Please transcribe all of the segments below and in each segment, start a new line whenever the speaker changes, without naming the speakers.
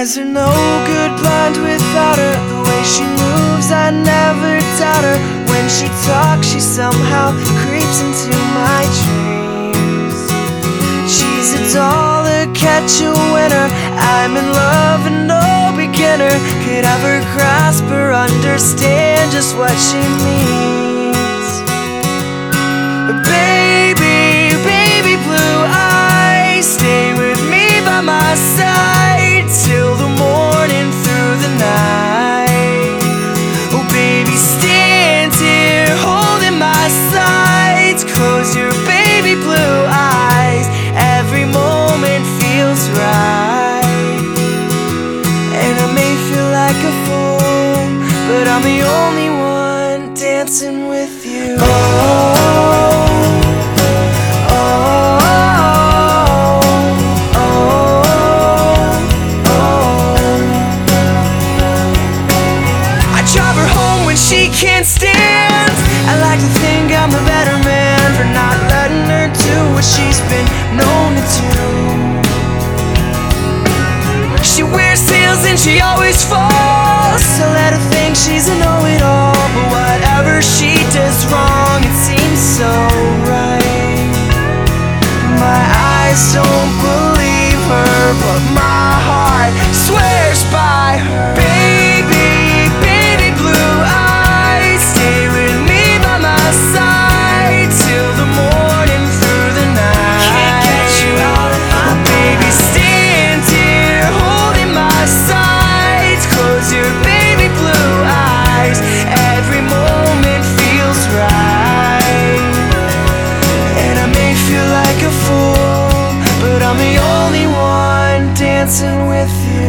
eyes are no good, blind without her. The way she moves, I never doubt her. When she talks, she somehow creeps into my dreams. She's a doll, a catch a winner. I'm in love and no beginner could ever grasp or understand just what she means. Baby, baby blue eyes, stay with me by my side till the morning, through the night. Oh baby, stand here holding my sides. Close your baby blue eyes, every moment feels right. And I may feel like a fool, but I'm the only one dancing with you. She can't stand. I like to think I'm the better man for not letting her do what she's been known to do. She wears heels and she always falls. I let her think she's a know-it-all, but whatever she does wrong, it seems so right. My eyes don't believe her, but my heart swears by her. Baby, baby blue eyes, stay with me by my side till the morning, through the night. Can't get you out of my mind. Baby, stand here holding my sides. Close your baby blue eyes, every moment feels right. And I may feel like a fool, but I'm the only one dancing with you.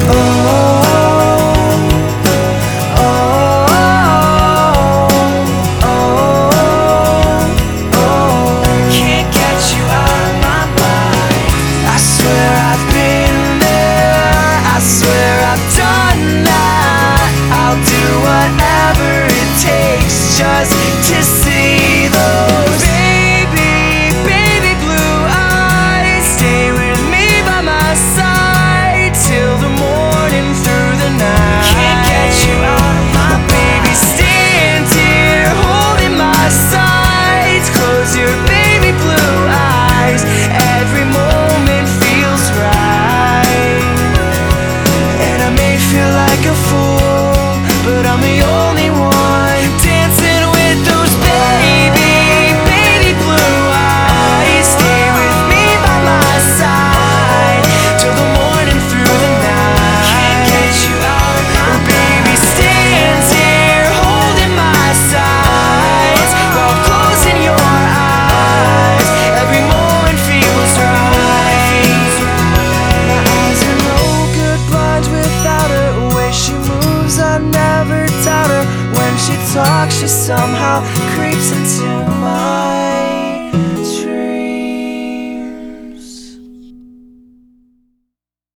Just to see those baby, baby blue eyes, stay with me by my side till the morning, through the night. Can't get you out of my mind. Baby, stand here holding my sides. Close your baby blue eyes, every moment feels right. And I may feel like a fool, but I'm the only one dancing with those baby, baby blue eyes. Stay with me by my side till the morning, through the night. Can't get you out of my mind. Baby, stand here holding my sides while closing your eyes. Every moment feels right. My eyes are no good, blind without her. The way she moves, I never doubt her. When she talks, she somehow creeps into